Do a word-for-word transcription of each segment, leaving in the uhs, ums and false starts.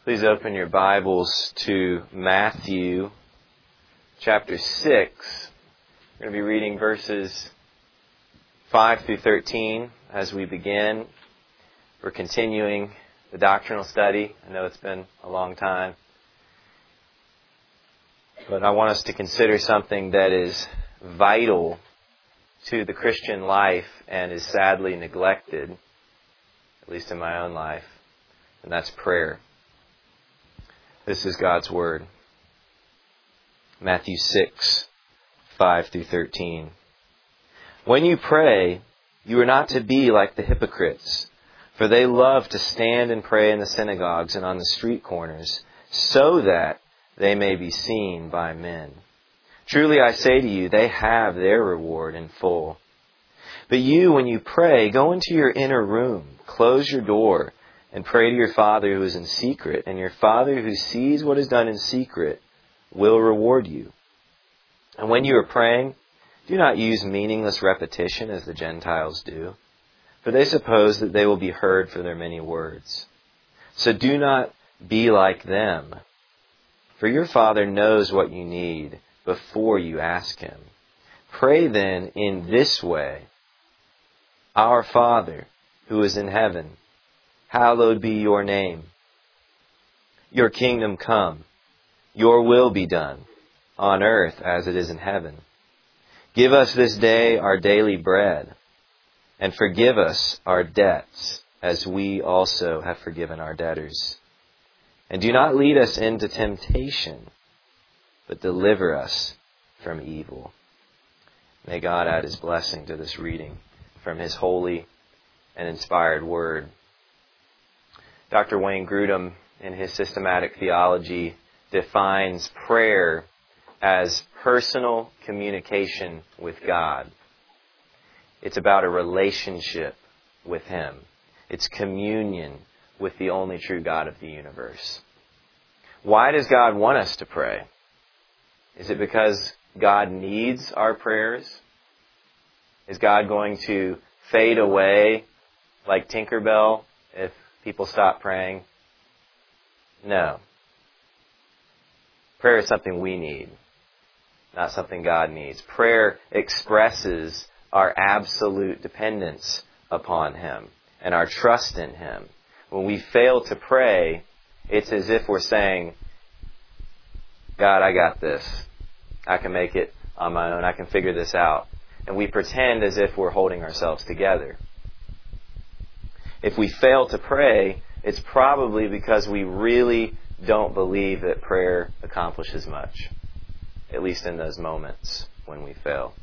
Please open your Bibles to Matthew chapter six. We're going to be reading verses five through thirteen as we begin. We're continuing the doctrinal study. I know it's been a long time. But I want us to consider something that is vital to the Christian life and is sadly neglected, at least in my own life, and that's prayer. This is God's Word. Matthew six, five through thirteen. When you pray, you are not to be like the hypocrites, for they love to stand and pray in the synagogues and on the street corners, so that they may be seen by men. Truly I say to you, they have their reward in full. But you, when you pray, go into your inner room, close your door, and pray to your Father who is in secret, and your Father who sees what is done in secret will reward you. And when you are praying, do not use meaningless repetition as the Gentiles do, for they suppose that they will be heard for their many words. So do not be like them, for your Father knows what you need before you ask Him. Pray then in this way: Our Father who is in heaven, hallowed be your name. Your kingdom come. Your will be done, on earth as it is in heaven. Give us this day our daily bread, and forgive us our debts, as we also have forgiven our debtors. And do not lead us into temptation, but deliver us from evil. May God add His blessing to this reading from His holy and inspired Word. Doctor Wayne Grudem, in his systematic theology, defines prayer as personal communication with God. It's about a relationship with Him. It's communion with the only true God of the universe. Why does God want us to pray? Is it because God needs our prayers? Is God going to fade away like Tinkerbell if people stop praying? No. Prayer is something we need, not something God needs. Prayer expresses our absolute dependence upon Him and our trust in Him. When we fail to pray, it's as if we're saying, God, I got this. I can make it on my own. I can figure this out. And we pretend as if we're holding ourselves together. If we fail to pray, it's probably because we really don't believe that prayer accomplishes much, at least in those moments when we fail.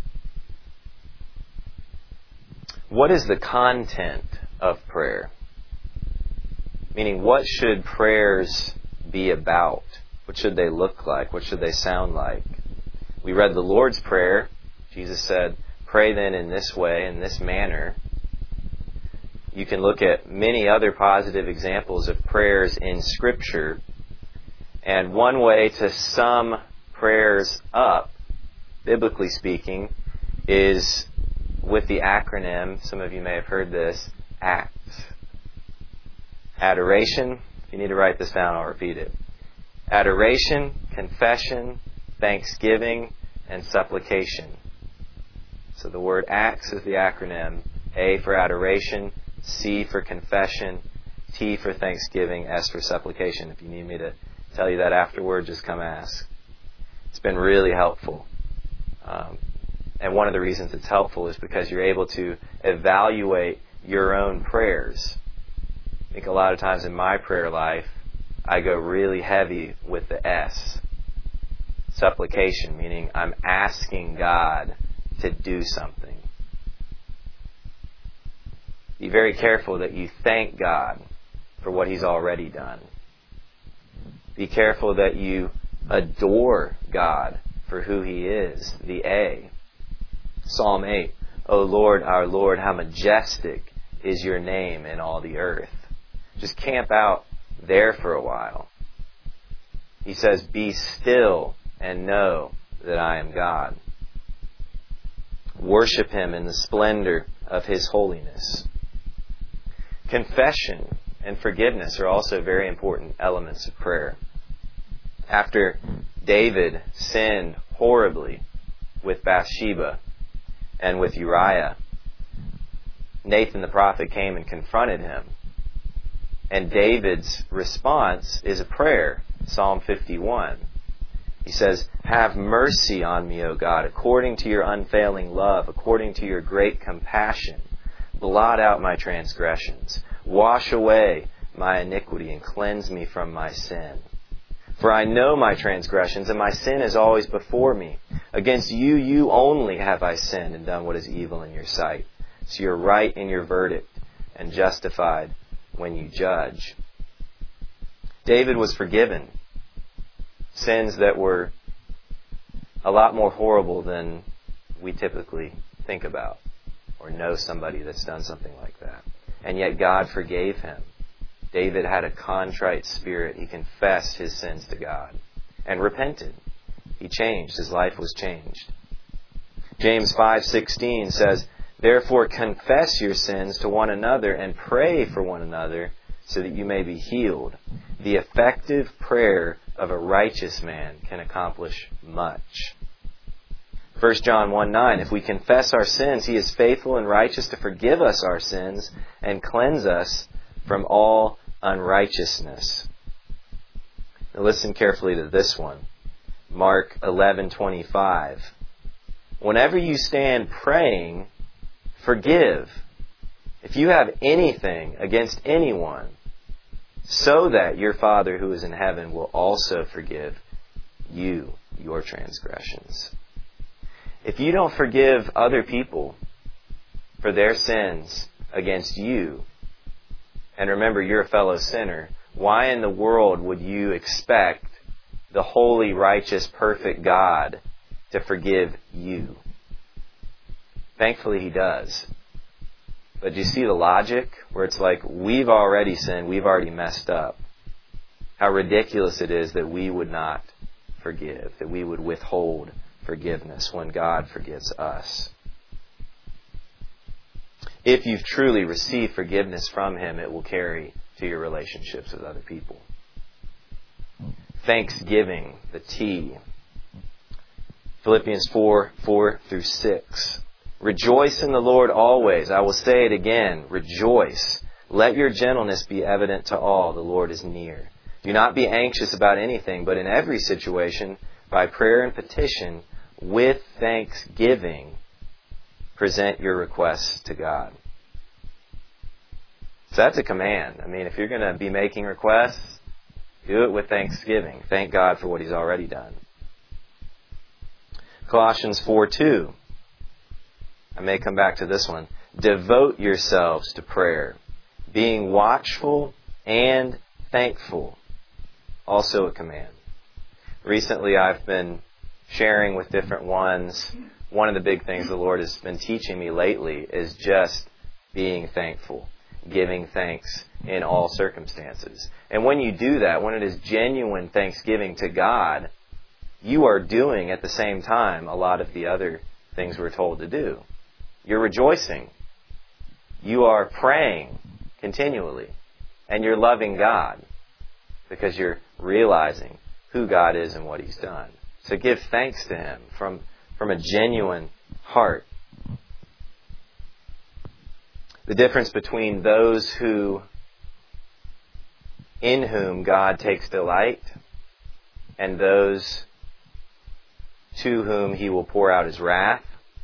What is the content of prayer? Meaning, what should prayers be about? What should they look like? What should they sound like? We read the Lord's Prayer. Jesus said, pray then in this way, in this manner. You can look at many other positive examples of prayers in Scripture. And one way to sum prayers up, biblically speaking, is with the acronym, some of you may have heard this, ACT. Adoration. If you need to write this down, I'll repeat it. Adoration, confession, thanksgiving, and supplication. So the word ACTS is the acronym. A for adoration, C for confession, T for thanksgiving, S for supplication. If you need me to tell you that afterward, just come ask. It's been really helpful. Um, and one of the reasons it's helpful is because you're able to evaluate your own prayers. I think a lot of times in my prayer life, I go really heavy with the S. Supplication, meaning I'm asking God to do something. Be very careful that you thank God for what He's already done. Be careful that you adore God for who He is, the A. Psalm eight, O Lord, our Lord, how majestic is your name in all the earth. Just camp out there for a while. He says, be still and know that I am God. Worship Him in the splendor of His holiness. Confession and forgiveness are also very important elements of prayer. After David sinned horribly with Bathsheba and with Uriah, Nathan the prophet came and confronted him. And David's response is a prayer, Psalm fifty-one. He says, "Have mercy on me, O God, according to your unfailing love, according to your great compassion. Blot out my transgressions. Wash away my iniquity and cleanse me from my sin. For I know my transgressions, and my sin is always before me. Against you, you only have I sinned and done what is evil in your sight. So you're right in your verdict and justified when you judge." David was forgiven sins that were a lot more horrible than we typically think about or know somebody that's done something like that. And yet God forgave him. David had a contrite spirit. He confessed his sins to God and repented. He changed. His life was changed. James five sixteen says, "Therefore confess your sins to one another and pray for one another so that you may be healed. The effective prayer of a righteous man can accomplish much." First John one nine, "If we confess our sins, He is faithful and righteous to forgive us our sins and cleanse us from all unrighteousness." Now listen carefully to this one. Mark eleven twenty-five. "Whenever you stand praying, forgive if you have anything against anyone, so that your Father who is in heaven will also forgive you your transgressions." If you don't forgive other people for their sins against you, and remember you're a fellow sinner, why in the world would you expect the holy, righteous, perfect God to forgive you? Thankfully He does. But do you see the logic? Where it's like, we've already sinned, we've already messed up. How ridiculous it is that we would not forgive, that we would withhold forgiveness when God forgives us. If you've truly received forgiveness from Him, it will carry to your relationships with other people. Thanksgiving, the T. Philippians four, four through six. "Rejoice in the Lord always. I will say it again, rejoice. Let your gentleness be evident to all. The Lord is near. Do not be anxious about anything, but in every situation, by prayer and petition, with thanksgiving, present your requests to God." So that's a command. I mean, if you're going to be making requests, do it with thanksgiving. Thank God for what He's already done. Colossians four two. I may come back to this one. "Devote yourselves to prayer, being watchful and thankful." Also a command. Recently I've been sharing with different ones. One of the big things the Lord has been teaching me lately is just being thankful, giving thanks in all circumstances. And when you do that, when it is genuine thanksgiving to God, you are doing at the same time a lot of the other things we're told to do. You're rejoicing. You are praying continually. And you're loving God because you're realizing who God is and what He's done. So give thanks to Him from, from a genuine heart. The difference between those who, in whom God takes delight, and those to whom He will pour out His wrath,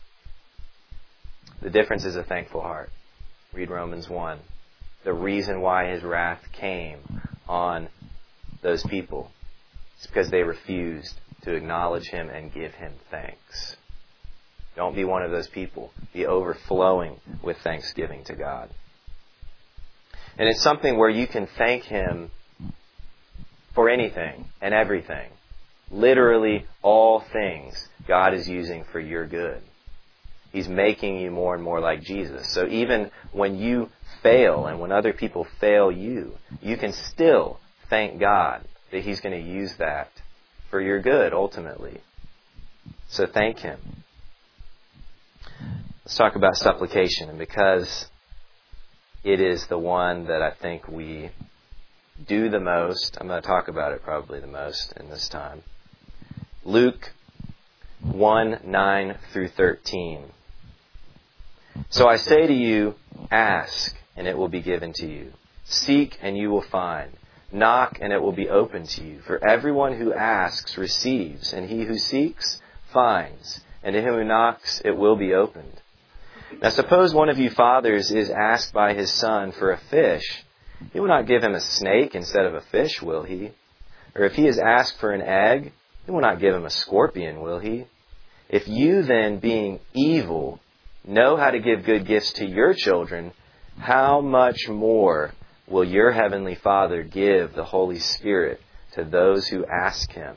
the difference is a thankful heart. Read Romans one. The reason why His wrath came on those people is because they refused to acknowledge Him and give Him thanks. Don't be one of those people. Be overflowing with thanksgiving to God. And it's something where you can thank Him for anything and everything. Literally all things God is using for your good. He's making you more and more like Jesus. So even when you fail and when other people fail you, you can still thank God that He's going to use that for your good ultimately. So thank Him. Let's talk about supplication. And because it is the one that I think we do the most. I'm going to talk about it probably the most in this time. Luke one, nine through thirteen. So I say to you, ask, and it will be given to you. Seek, and you will find. Knock, and it will be opened to you. For everyone who asks receives, and he who seeks finds, and to him who knocks it will be opened. Now suppose one of you fathers is asked by his son for a fish. He will not give him a snake instead of a fish, will he? Or if he is asked for an egg, he will not give him a scorpion, will he? If you then, being evil, know how to give good gifts to your children, how much more will your heavenly Father give the Holy Spirit to those who ask Him?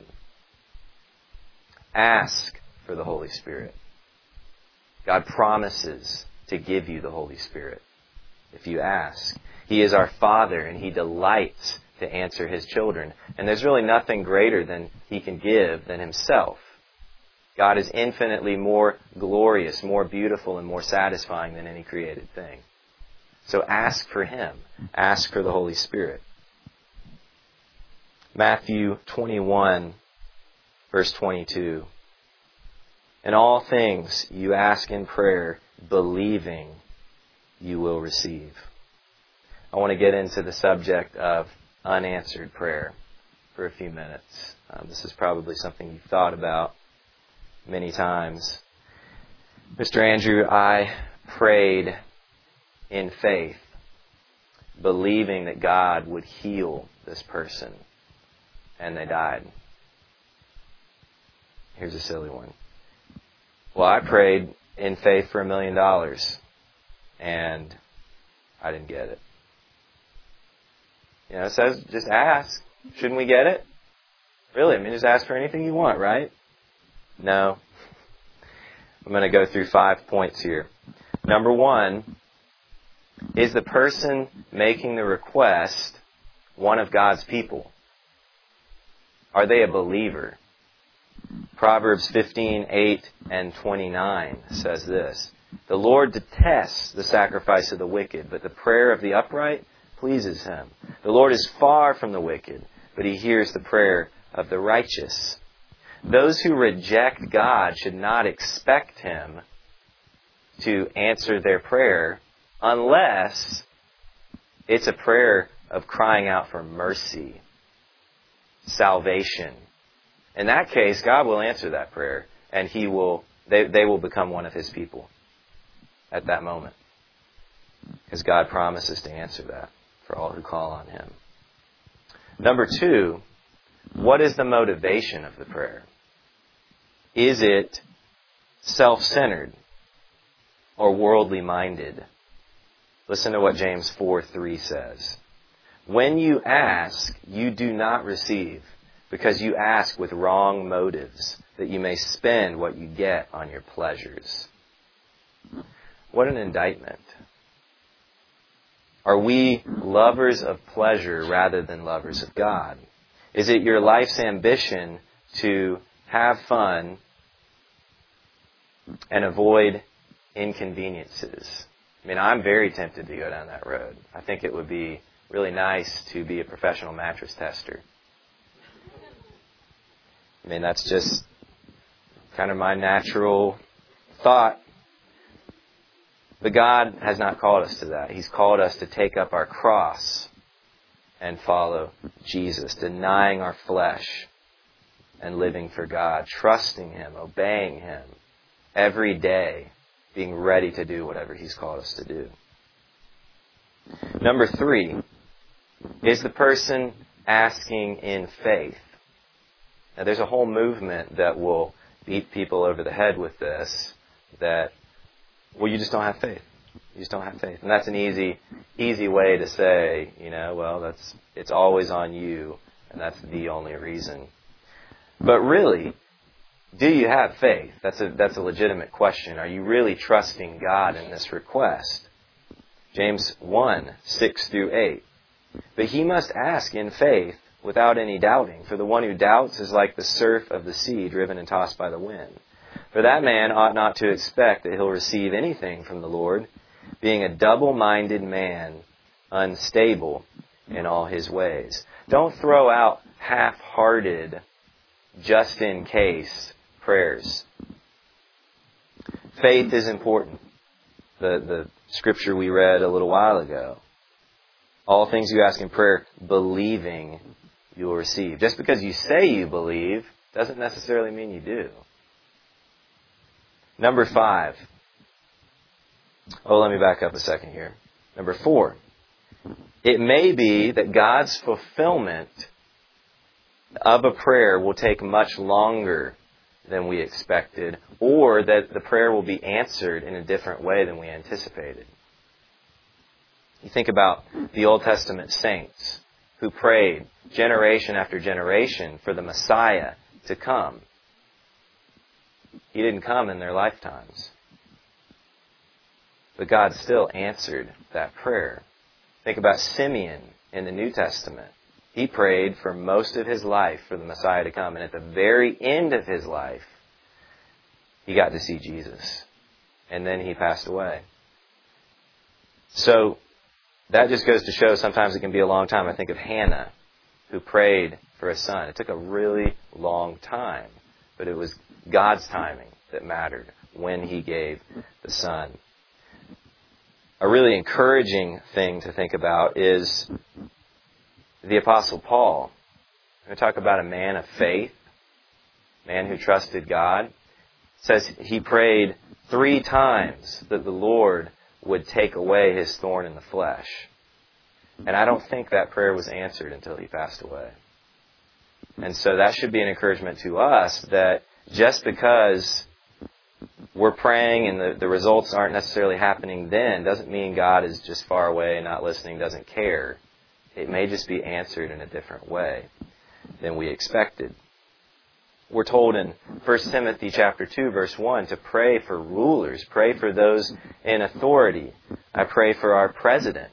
Ask for the Holy Spirit. God promises to give you the Holy Spirit if you ask. He is our Father, and He delights to answer His children. And there's really nothing greater than He can give than Himself. God is infinitely more glorious, more beautiful, and more satisfying than any created thing. So ask for Him. Ask for the Holy Spirit. Matthew twenty-one, verse twenty-two. In all things you ask in prayer, believing you will receive. I want to get into the subject of unanswered prayer for a few minutes. Um, this is probably something you've thought about many times. Mister Andrew, I prayed in faith, believing that God would heal this person, and they died. Here's a silly one. Well, I prayed in faith for a million dollars, and I didn't get it. You know, it says just ask. Shouldn't we get it? Really, I mean, just ask for anything you want, right? No. I'm going to go through five points here. Number one, is the person making the request one of God's people? Are they a believer? Proverbs fifteen, eight and twenty-nine says this. The Lord detests the sacrifice of the wicked, but the prayer of the upright pleases Him. The Lord is far from the wicked, but He hears the prayer of the righteous. Those who reject God should not expect Him to answer their prayer unless it's a prayer of crying out for mercy, salvation. In that case, God will answer that prayer, and He will they, they will become one of His people at that moment. Because God promises to answer that for all who call on Him. Number two, what is the motivation of the prayer? Is it self-centered or worldly minded? Listen to what James four three says. When you ask, you do not receive, because you ask with wrong motives, that you may spend what you get on your pleasures. What an indictment. Are we lovers of pleasure rather than lovers of God? Is it your life's ambition to have fun and avoid inconveniences? I mean, I'm very tempted to go down that road. I think it would be really nice to be a professional mattress tester. I mean, that's just kind of my natural thought. But God has not called us to that. He's called us to take up our cross and follow Jesus, denying our flesh and living for God, trusting Him, obeying Him every day, being ready to do whatever He's called us to do. Number three, is the person asking in faith? Now, there's a whole movement that will beat people over the head with this, that, well, you just don't have faith. You just don't have faith. And that's an easy, easy way to say, you know, well, that's, it's always on you, and that's the only reason. But really, do you have faith? That's a, that's a legitimate question. Are you really trusting God in this request? James one, six through eight. But he must ask in faith without any doubting. For the one who doubts is like the surf of the sea driven and tossed by the wind. For that man ought not to expect that he'll receive anything from the Lord. being a double-minded man, unstable in all his ways. Don't throw out half-hearted, just-in-case prayers. Faith is important. The, the scripture we read a little while ago. All things you ask in prayer, believing you will receive. Just because you say you believe doesn't necessarily mean you do. Number five. Oh, let me back up a second here. Number four. It may be that God's fulfillment of a prayer will take much longer than we expected, or that the prayer will be answered in a different way than we anticipated. You think about the Old Testament saints who prayed generation after generation for the Messiah to come. He didn't come in their lifetimes. But God still answered that prayer. Think about Simeon in the New Testament. He prayed for most of his life for the Messiah to come. And at the very end of his life, he got to see Jesus. And then he passed away. So that just goes to show sometimes it can be a long time. I think of Hannah, who prayed for a son. It took a really long time. But it was God's timing that mattered when He gave the son. A really encouraging thing to think about is the Apostle Paul. We talk about a man of faith, a man who trusted God. It says he prayed three times that the Lord would take away his thorn in the flesh. And I don't think that prayer was answered until he passed away. And so that should be an encouragement to us that just because we're praying and the, the results aren't necessarily happening then doesn't mean God is just far away and not listening, doesn't care. It may just be answered in a different way than we expected. We're told in First Timothy chapter two, verse one, to pray for rulers, pray for those in authority. I pray for our president.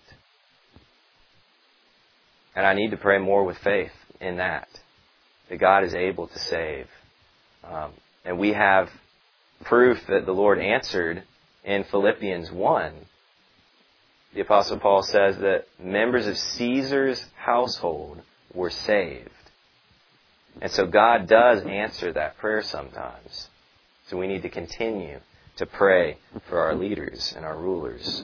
And I need to pray more with faith in that, that God is able to save. Um, and we have proof that the Lord answered in Philippians one. The Apostle Paul says that members of Caesar's household were saved. And so God does answer that prayer sometimes. So we need to continue to pray for our leaders and our rulers.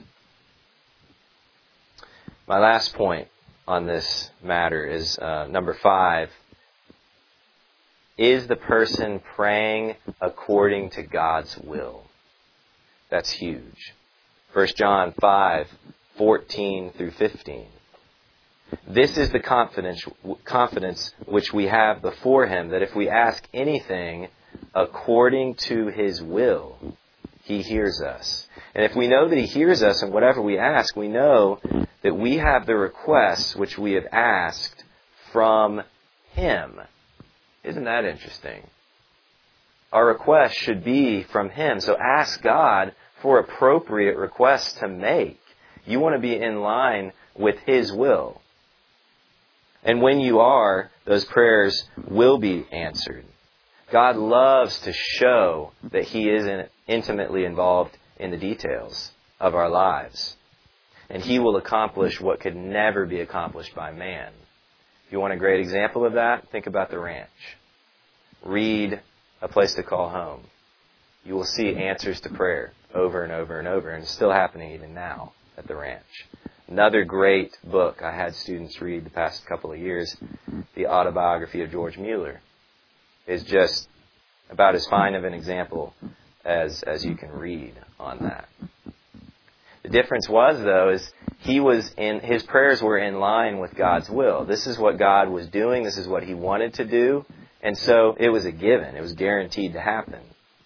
My last point on this matter is uh, number five. Is the person praying according to God's will? That's huge. First John five, fourteen through fifteen. This is the confidence, confidence which we have before Him, that if we ask anything according to His will, He hears us. And if we know that He hears us in whatever we ask, we know that we have the requests which we have asked from Him. Isn't that interesting? Our request should be from Him. So ask God for appropriate requests to make. You want to be in line with His will. And when you are, those prayers will be answered. God loves to show that He is intimately involved in the details of our lives. And He will accomplish what could never be accomplished by man. If you want a great example of that, think about the ranch. Read A Place to Call Home. You will see answers to prayer over and over and over, and it's still happening even now at the ranch. Another great book I had students read the past couple of years, The Autobiography of George Mueller, is just about as fine of an example as, as you can read on that. The difference was, though, is he was in his prayers were in line with God's will. This is what God was doing. This is what He wanted to do. And so it was a given. It was guaranteed to happen.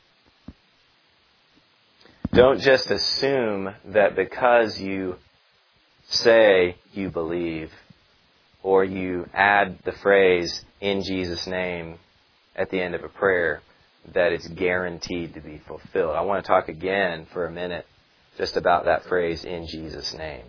Don't just assume that because you say you believe or you add the phrase in Jesus' name at the end of a prayer that it's guaranteed to be fulfilled. I want to talk again for a minute just about that phrase, in Jesus' name.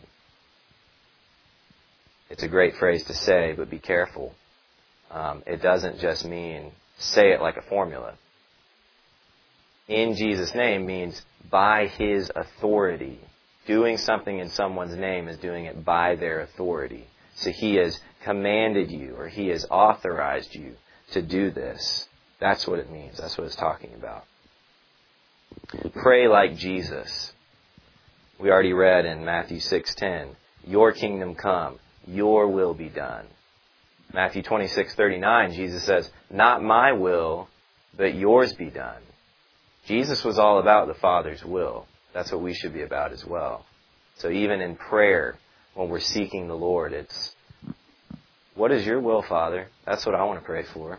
It's a great phrase to say, but be careful. Um, it doesn't just mean say it like a formula. In Jesus' name means by His authority doing something in someone's name is doing it by their authority. So he has commanded you, or he has authorized you to do this. That's what it means. That's what it's talking about. Pray like Jesus. We already read in Matthew six ten, your kingdom come, your will be done. Matthew twenty-six thirty-nine, Jesus says, not my will, but yours be done. Jesus was all about the Father's will. That's what we should be about as well. So even in prayer, when we're seeking the Lord, it's, what is your will, Father? That's what I want to pray for.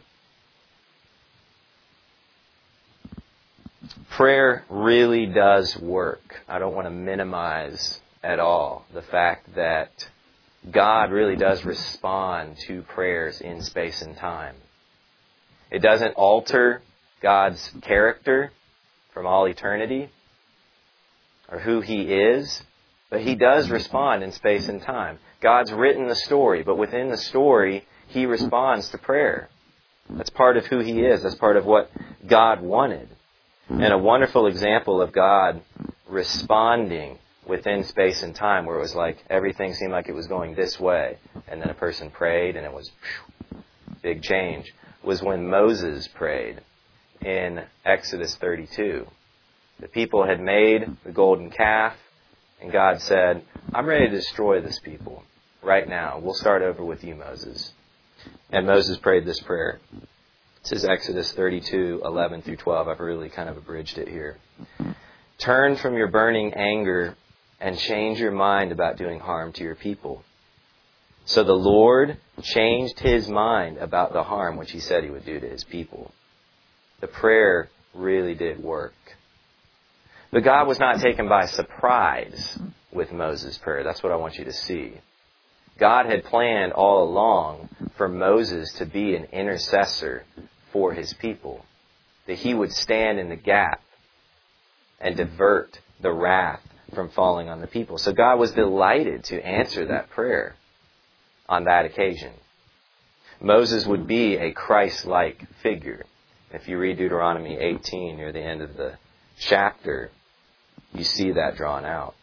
Prayer really does work. I don't want to minimize at all the fact that God really does respond to prayers in space and time. It doesn't alter God's character from all eternity or who He is, but He does respond in space and time. God's written the story, but within the story, He responds to prayer. That's part of who He is. That's part of what God wanted. And a wonderful example of God responding within space and time, where it was like everything seemed like it was going this way, and then a person prayed and it was whew, big change, was when Moses prayed in Exodus thirty-two. The people had made the golden calf, and God said, I'm ready to destroy this people right now. We'll start over with you, Moses. And Moses prayed this prayer. This is Exodus thirty-two, eleven through twelve. I've really kind of abridged it here. Turn from your burning anger and change your mind about doing harm to your people. So the Lord changed His mind about the harm which He said He would do to His people. The prayer really did work. But God was not taken by surprise with Moses' prayer. That's what I want you to see. God had planned all along for Moses to be an intercessor for His people, that he would stand in the gap and divert the wrath from falling on the people. So God was delighted to answer that prayer on that occasion. Moses would be a Christ-like figure. If you read Deuteronomy eighteen near the end of the chapter, you see that drawn out.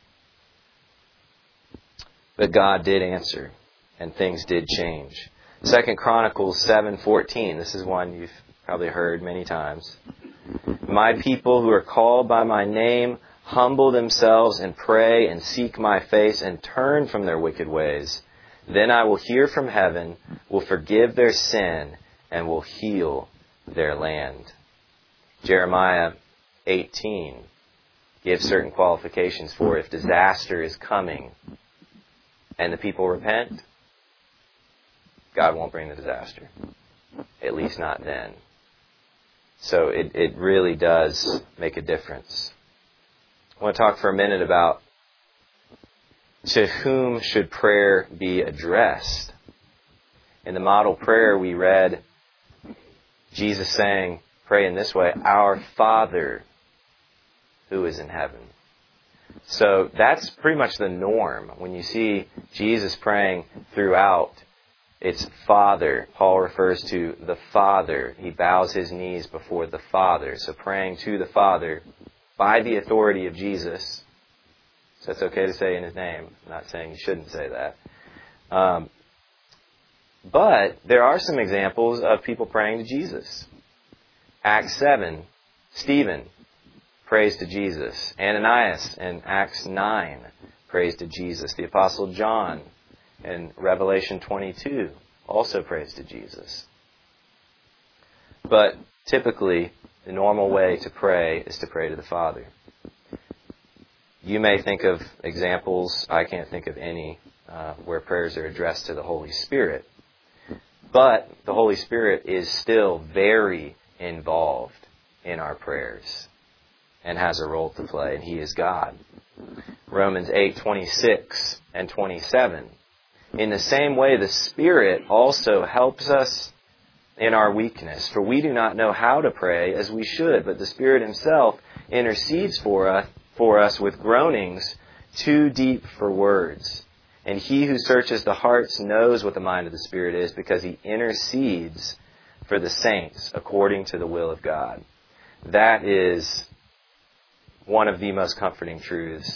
But God did answer, and things did change. Second Chronicles seven fourteen. This is one you've probably heard many times. My people who are called by my name humble themselves and pray and seek my face and turn from their wicked ways. Then I will hear from heaven, will forgive their sin, and will heal their land. Jeremiah eighteen gives certain qualifications for if disaster is coming and the people repent, God won't bring the disaster. At least not then. So it, it really does make a difference. I want to talk for a minute about to whom should prayer be addressed. In the model prayer we read Jesus saying, pray in this way, Our Father who is in heaven. So that's pretty much the norm. When you see Jesus praying throughout, it's Father. Paul refers to the Father. He bows his knees before the Father. So praying to the Father by the authority of Jesus. So it's okay to say in His name. I'm not saying you shouldn't say that. Um, but there are some examples of people praying to Jesus. Acts seven, Stephen prays to Jesus. Ananias in Acts nine prays to Jesus. The Apostle John in Revelation twenty-two also prays to Jesus. But typically, the normal way to pray is to pray to the Father. You may think of examples, I can't think of any, uh, where prayers are addressed to the Holy Spirit. But the Holy Spirit is still very involved in our prayers and has a role to play, and He is God. Romans eight twenty-six and twenty-seven. In the same way, the Spirit also helps us in our weakness. For we do not know how to pray as we should, but the Spirit Himself intercedes for us, for us with groanings too deep for words. And He who searches the hearts knows what the mind of the Spirit is, because He intercedes for the saints according to the will of God. That is one of the most comforting truths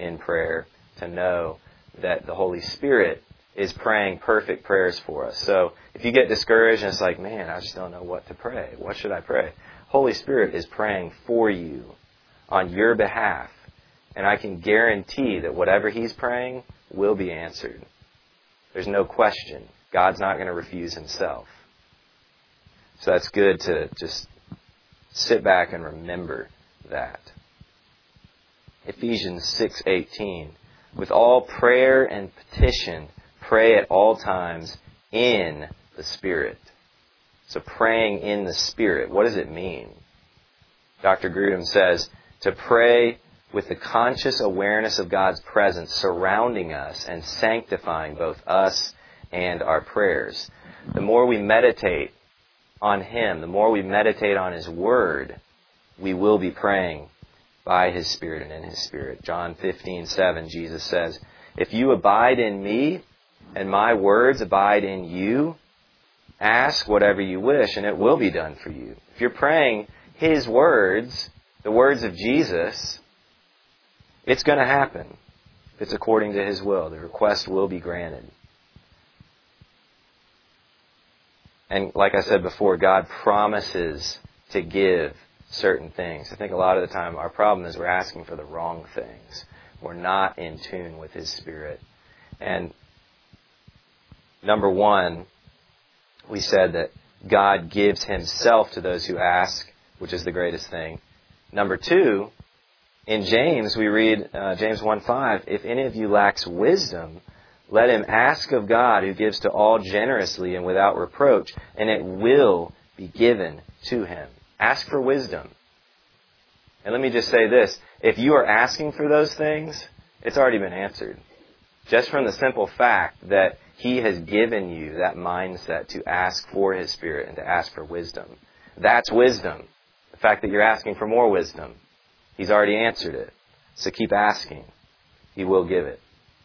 in prayer to know that the Holy Spirit is praying perfect prayers for us. So if you get discouraged and it's like, man, I just don't know what to pray. What should I pray? Holy Spirit is praying for you on your behalf. And I can guarantee that whatever He's praying will be answered. There's no question. God's not going to refuse Himself. So that's good to just sit back and remember that. Ephesians six eighteen. With all prayer and petition, pray at all times in the Spirit. So praying in the Spirit, what does it mean? Doctor Grudem says, to pray with the conscious awareness of God's presence surrounding us and sanctifying both us and our prayers. The more we meditate on Him, the more we meditate on His Word, we will be praying by His Spirit and in His Spirit. John fifteen seven, Jesus says, if you abide in me and my words abide in you, ask whatever you wish and it will be done for you. If you're praying His words, the words of Jesus, it's going to happen. If it's according to His will, the request will be granted. And like I said before, God promises to give certain things. I think a lot of the time our problem is we're asking for the wrong things. We're not in tune with His Spirit. And number one, we said that God gives Himself to those who ask, which is the greatest thing. Number two, in James we read, uh, James one five, if any of you lacks wisdom, let him ask of God who gives to all generously and without reproach, and it will be given to him. Ask for wisdom. And let me just say this, if you are asking for those things, it's already been answered. Just from the simple fact that He has given you that mindset to ask for His Spirit and to ask for wisdom. That's wisdom. The fact that you're asking for more wisdom. He's already answered it. So keep asking. He will give it.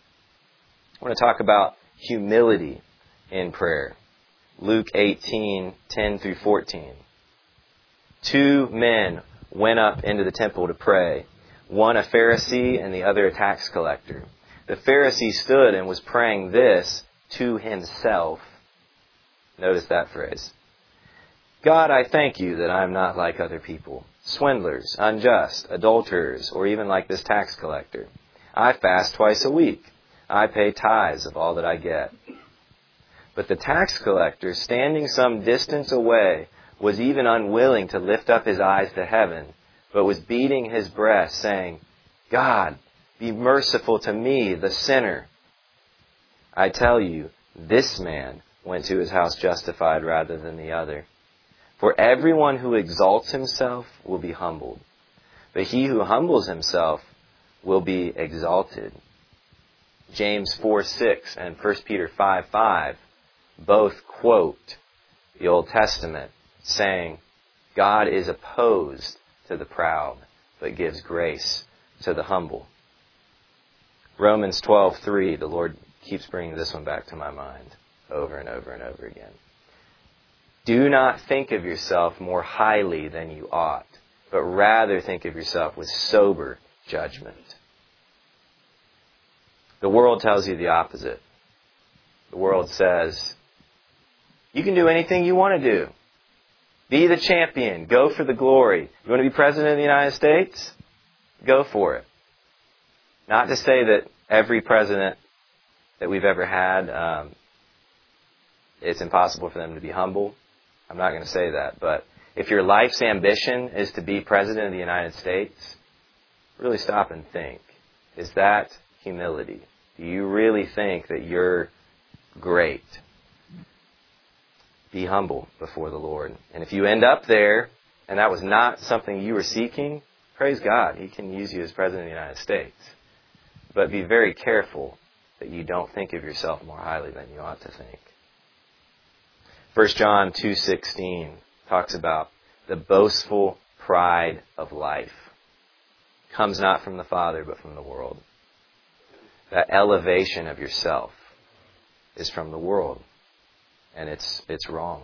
I want to talk about humility in prayer. Luke eighteen ten through fourteen. Two men went up into the temple to pray. One a Pharisee and the other a tax collector. The Pharisee stood and was praying this to himself. Notice that phrase. God, I thank you that I am not like other people, swindlers, unjust, adulterers, or even like this tax collector. I fast twice a week. I pay tithes of all that I get. But the tax collector, standing some distance away, was even unwilling to lift up his eyes to heaven, but was beating his breast, saying, God, be merciful to me, the sinner. I tell you, this man went to his house justified rather than the other. For everyone who exalts himself will be humbled, but he who humbles himself will be exalted. James four six and First Peter five five both quote the Old Testament, saying, God is opposed to the proud, but gives grace to the humble. Romans twelve three, the Lord keeps bringing this one back to my mind over and over and over again. Do not think of yourself more highly than you ought, but rather think of yourself with sober judgment. The world tells you the opposite. The world says, you can do anything you want to do. Be the champion. Go for the glory. You want to be president of the United States? Go for it. Not to say that every president that we've ever had, um, it's impossible for them to be humble. I'm not going to say that. But if your life's ambition is to be president of the United States, really stop and think. Is that humility? Do you really think that you're great? Be humble before the Lord. And if you end up there, and that was not something you were seeking, praise God. He can use you as president of the United States. But be very careful that you don't think of yourself more highly than you ought to think. First John two sixteen talks about the boastful pride of life. Comes not from the Father, but from the world. That elevation of yourself is from the world. And it's it's wrong.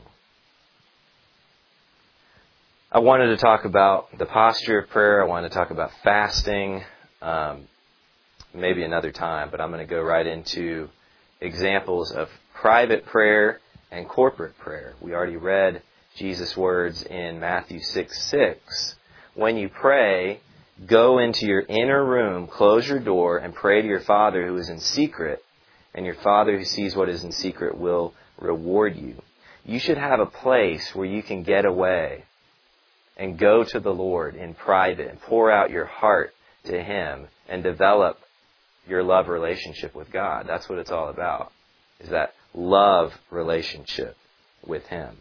I wanted to talk about the posture of prayer. I wanted to talk about fasting. Um, maybe another time, but I'm going to go right into examples of private prayer and corporate prayer. We already read Jesus' words in Matthew six six. When you pray, go into your inner room, close your door, and pray to your Father who is in secret, and your Father who sees what is in secret will reward you. You should have a place where you can get away and go to the Lord in private and pour out your heart to Him and develop your love relationship with God. That's what it's all about, is that love relationship with Him.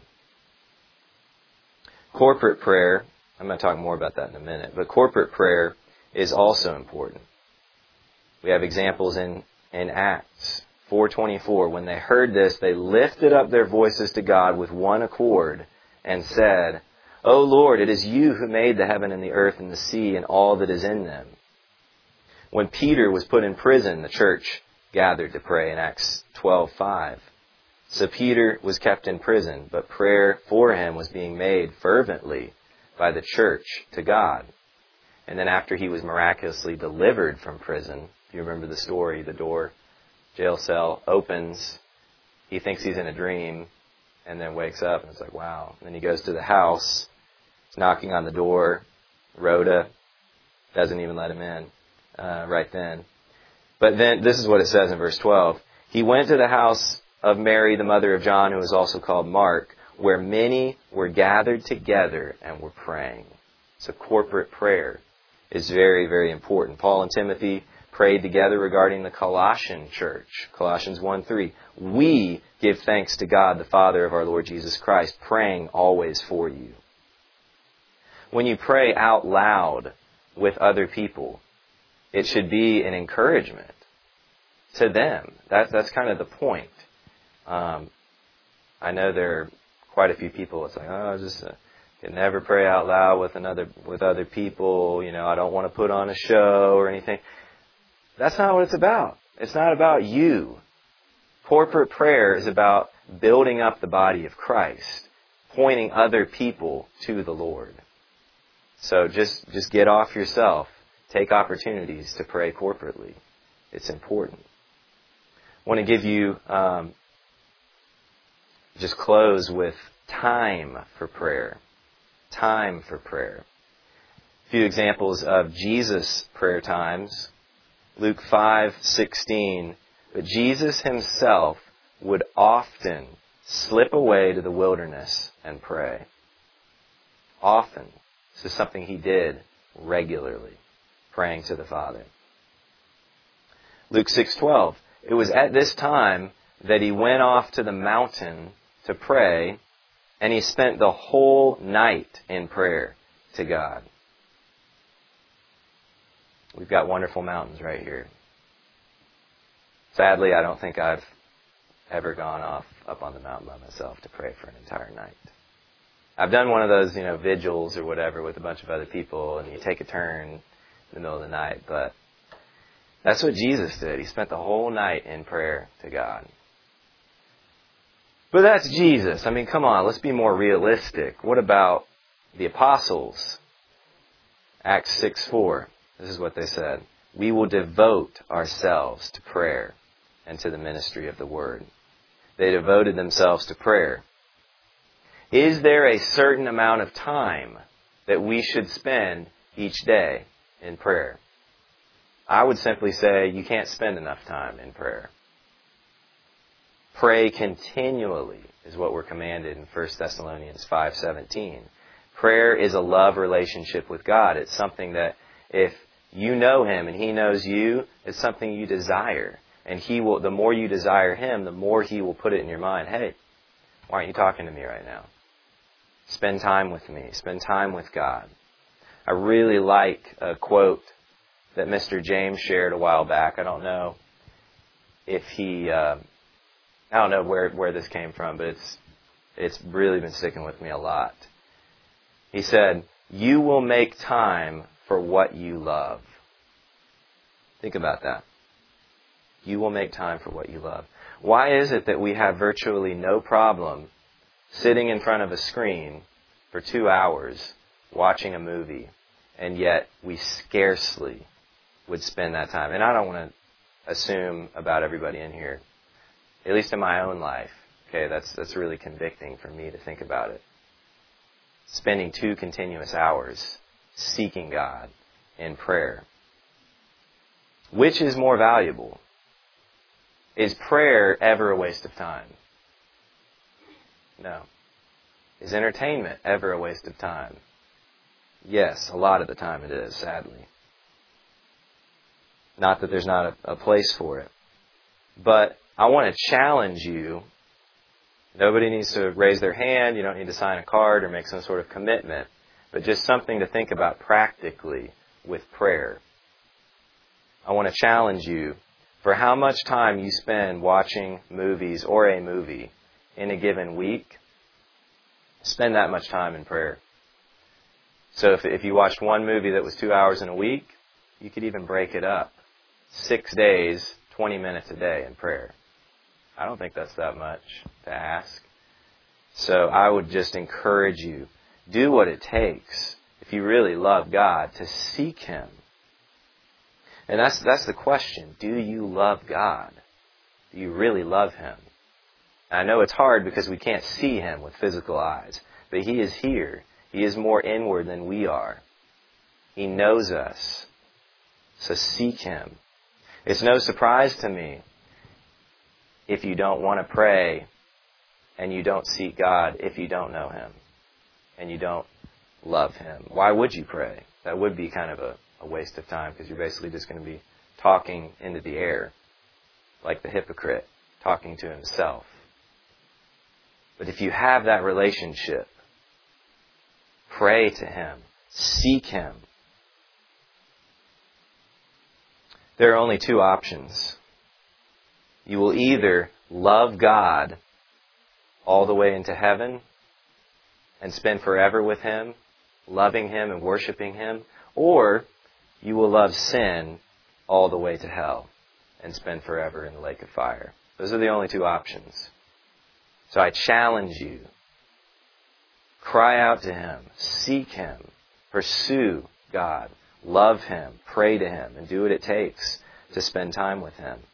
Corporate prayer, I'm going to talk more about that in a minute, but corporate prayer is also important. We have examples in, in Acts four twenty-four. When they heard this, they lifted up their voices to God with one accord and said, O Lord, it is you who made the heaven and the earth and the sea and all that is in them. When Peter was put in prison, the church gathered to pray in Acts twelve five. So Peter was kept in prison, but prayer for him was being made fervently by the church to God. And then after he was miraculously delivered from prison, if you remember the story, the door, jail cell opens, he thinks he's in a dream, and then wakes up, and it's like, wow. And then he goes to the house, he's knocking on the door, Rhoda doesn't even let him in. Uh, right then. But then, this is what it says in verse twelve. He went to the house of Mary, the mother of John, who is also called Mark, where many were gathered together and were praying. So corporate prayer is very, very important. Paul and Timothy prayed together regarding the Colossian church. Colossians one three. We give thanks to God, the Father of our Lord Jesus Christ, praying always for you. When you pray out loud with other people, it should be an encouragement to them. That's that's kind of the point. Um, I know there are quite a few people. It's like, oh, I just uh, can never pray out loud with another with other people. You know, I don't want to put on a show or anything. That's not what it's about. It's not about you. Corporate prayer is about building up the body of Christ, pointing other people to the Lord. So just just get off yourself. Take opportunities to pray corporately. It's important. I want to give you, um, just close with time for prayer. Time for prayer. A few examples of Jesus' prayer times. Luke five sixteen. But Jesus Himself would often slip away to the wilderness and pray. Often. This is something He did regularly. Praying to the Father. Luke six twelve. It was at this time that He went off to the mountain to pray, and He spent the whole night in prayer to God. We've got wonderful mountains right here. Sadly, I don't think I've ever gone off up on the mountain by myself to pray for an entire night. I've done one of those, you know, vigils or whatever with a bunch of other people, and you take a turn in the middle of the night, but that's what Jesus did. He spent the whole night in prayer to God. But that's Jesus. I mean, come on, let's be more realistic. What about the apostles? Acts six four. This is what they said. We will devote ourselves to prayer and to the ministry of the Word. They devoted themselves to prayer. Is there a certain amount of time that we should spend each day in prayer? I would simply say you can't spend enough time in prayer. Pray continually is what we're commanded in First Thessalonians five seventeen. Prayer is a love relationship with God. It's something that if you know Him and He knows you, it's something you desire. And He will. The more you desire Him, the more He will put it in your mind. Hey, why aren't you talking to me right now? Spend time with me. Spend time with God. I really like a quote that Mister James shared a while back. I don't know if he, uh, I don't know where, where this came from, but it's, it's really been sticking with me a lot. He said, you will make time for what you love. Think about that. You will make time for what you love. Why is it that we have virtually no problem sitting in front of a screen for two hours watching a movie, and yet we scarcely would spend that time. And I don't want to assume about everybody in here, at least in my own life. Okay, that's that's really convicting for me to think about it. Spending two continuous hours seeking God in prayer. Which is more valuable? Is prayer ever a waste of time? No. Is entertainment ever a waste of time? Yes, a lot of the time it is, sadly. Not that there's not a, a place for it. But I want to challenge you. Nobody needs to raise their hand. You don't need to sign a card or make some sort of commitment. But just something to think about practically with prayer. I want to challenge you for how much time you spend watching movies or a movie in a given week. Spend that much time in prayer. So if, if you watched one movie that was two hours in a week, you could even break it up. Six days, twenty minutes a day in prayer. I don't think that's that much to ask. So I would just encourage you, do what it takes, if you really love God, to seek Him. And that's that's the question. Do you love God? Do you really love Him? I know it's hard because we can't see Him with physical eyes, but He is here. He is more inward than we are. He knows us. So seek Him. It's no surprise to me if you don't want to pray and you don't seek God if you don't know Him and you don't love Him. Why would you pray? That would be kind of a, a waste of time because you're basically just going to be talking into the air like the hypocrite, talking to himself. But if you have that relationship, pray to Him, seek Him. There are only two options. You will either love God all the way into heaven and spend forever with Him, loving Him and worshiping Him, or you will love sin all the way to hell and spend forever in the lake of fire. Those are the only two options. So I challenge you, cry out to Him, seek Him, pursue God, love Him, pray to Him, and do what it takes to spend time with Him.